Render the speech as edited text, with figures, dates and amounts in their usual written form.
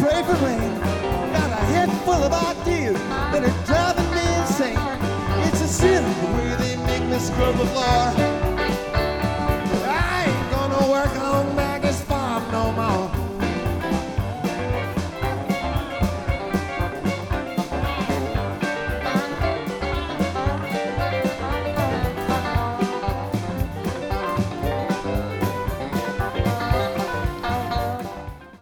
pray for rain. Got a head full of ideas that are driving me insane. It's a sin the way they make me scrub the floor.